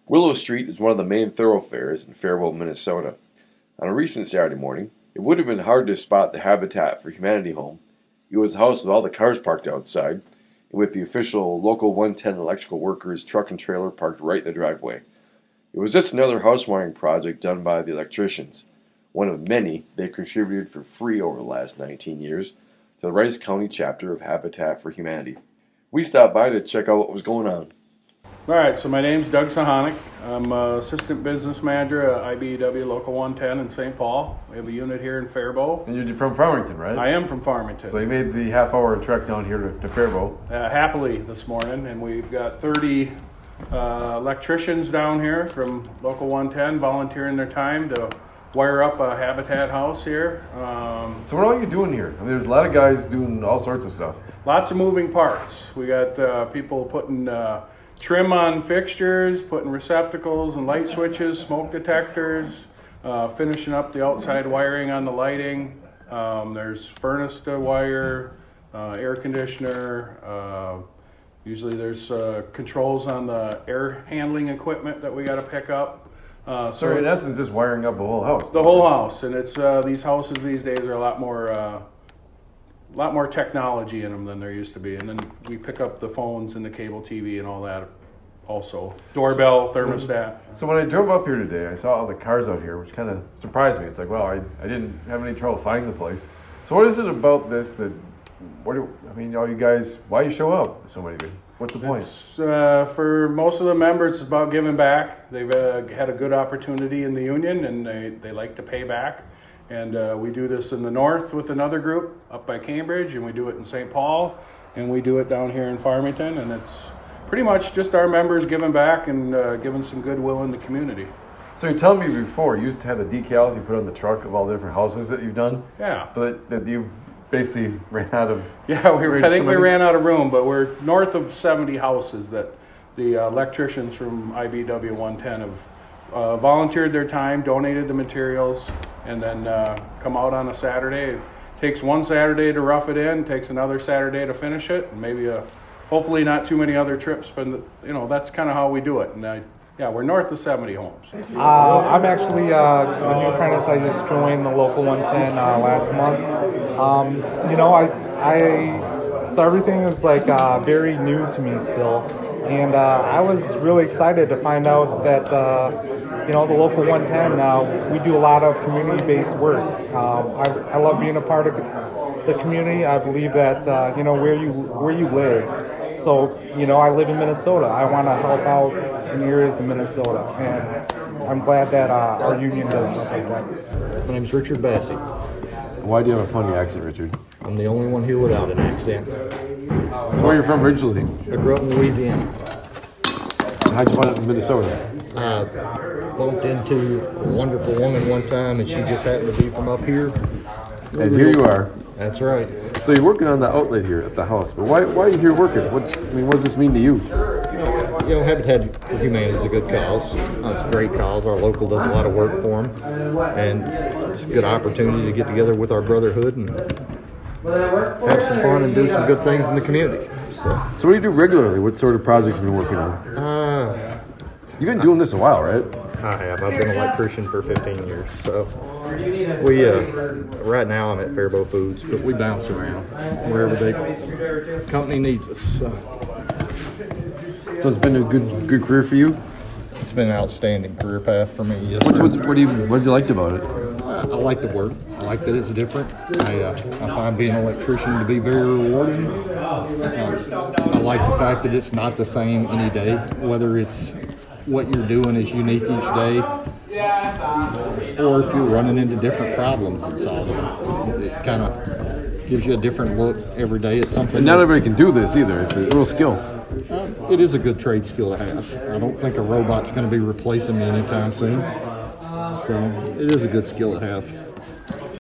Willow Street is one of the main thoroughfares in Faribault, Minnesota. On a recent Saturday morning, it would have been hard to spot the Habitat for Humanity home. It was the house with all the cars parked outside, and with the official Local 110 electrical workers' truck and trailer parked right in the driveway. It was just another house wiring project done by the electricians, one of many they've contributed for free over the last 19 years to the Rice County chapter of Habitat for Humanity. We stopped by to check out what was going on. All right, so my name's Doug Sahonic. I'm Assistant Business Manager at IBEW Local 110 in St. Paul. We have a unit here in Faribault. And you're from Farmington, right? I am from Farmington. So you made the half-hour trek down here to Faribault. Happily this morning, and we've got 30 electricians down here from Local 110 volunteering their time to wire up a Habitat house here. So what are you doing here? I mean, there's a lot of guys doing all sorts of stuff. Lots of moving parts. We got people putting trim on fixtures, putting receptacles and light switches, smoke detectors, finishing up the outside wiring on the lighting. There's furnace to wire, air conditioner. Usually there's controls on the air handling equipment that we got to pick up. So in essence, just wiring up a whole house. The whole house, and it's these houses these days are a lot more technology in them than there used to be. And then we pick up the phones and the cable TV and all that also. Doorbell, thermostat. So when I drove up here today, I saw all the cars out here, which kind of surprised me. It's like, well, I didn't have any trouble finding the place. So what is it about this that, all you guys, why you show up so many? What's the point? For most of the members, it's about giving back. They've had a good opportunity in the union, and they like to pay back. And we do this in the north with another group up by Cambridge, and we do it in St. Paul, and we do it down here in Farmington, and it's pretty much just our members giving back and giving some goodwill in the community. So you're telling me before, you used to have the decals you put on the truck of all the different houses that you've done? Yeah. But that you've basically ran out of... Yeah, I think we ran out of room, but we're north of 70 houses that the electricians from IBEW 110 have volunteered their time, donated the materials, and then come out on a Saturday. It takes one Saturday to rough it in, takes another Saturday to finish it, and maybe hopefully not too many other trips, but that's kind of how we do it. And we're north of 70 homes. I'm actually a new apprentice. I just joined the Local 110 last month. So everything is very new to me still, and I was really excited to find out that the Local 110 we do a lot of community-based work. I love being a part of the community. I believe that where you live. So I live in Minnesota. I want to help out in areas in Minnesota, and I'm glad that our union does stuff like that. My name's Richard Bassey. Why do you have a funny accent, Richard? I'm the only one here without an accent. So where are you from originally? I grew up in Louisiana. How'd you find it in Minnesota? I bumped into a wonderful woman one time, and she just happened to be from up here. And here you are. That's right. So you're working on the outlet here at the house, but why are you here working? What does this mean to you? Habitat for Humanity is a good cause. It's a great cause. Our local does a lot of work for them, and it's a good opportunity to get together with our brotherhood and have some fun and do some good things in the community. So what do you do regularly? What sort of projects have you been working on? You've been doing this a while, right? I have. I've been an electrician for 15 years. So we right now I'm at Faribault Foods, but we bounce around wherever the company needs us. So it's been a good career for you? It's been an outstanding career path for me. Yes, what have you liked about it? I like the work. I like that it's different. I find being an electrician to be very rewarding. I like the fact that it's not the same any day, whether it's what you're doing is unique each day, or if you're running into different problems and solving them. It kind of gives you a different look every day at something. And not everybody can do this either. It's a real skill. It is a good trade skill to have. I don't think a robot's going to be replacing me anytime soon. So it is a good skill to have.